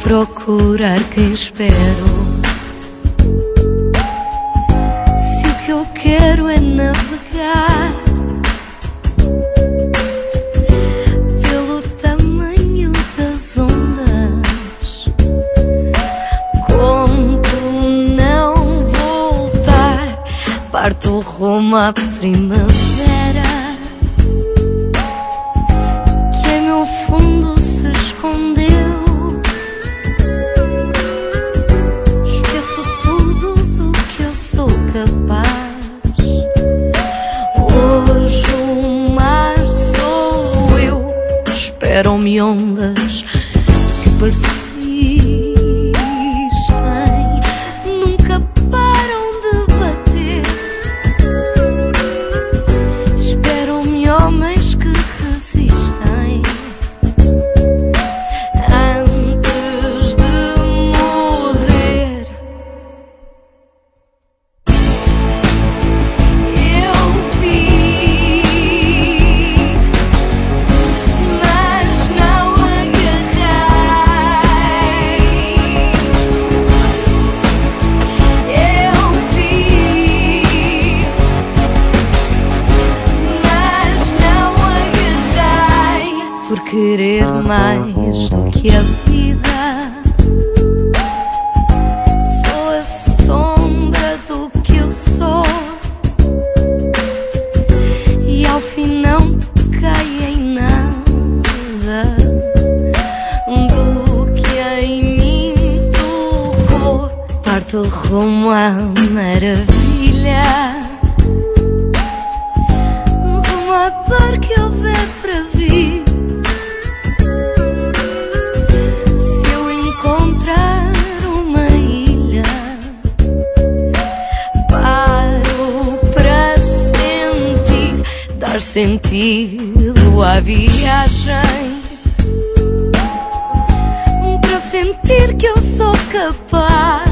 procurar quem espero. Se o que eu quero é navegar pelo tamanho das ondas, conto não voltar, parto rumo à primavera, que em meu fundo se escondeu. Esqueço tudo do que eu sou capaz. Hoje o mar sou eu. Esperam-me ondas que persistem, nunca param de bater. Esperam-me homens que resistem antes de morrer. Eu vi, mas não agarrei. Eu vi, mas não agarrei. Por querer mais do que a vida, sou a sombra do que eu sou, e ao fim não toquei em nada do que em mim tocou. Parto rumo à maravilha, rumo à dor que houver para vir. Se eu encontrar uma ilha, paro para sentir, dar sentido à viagem, para sentir que eu sou capaz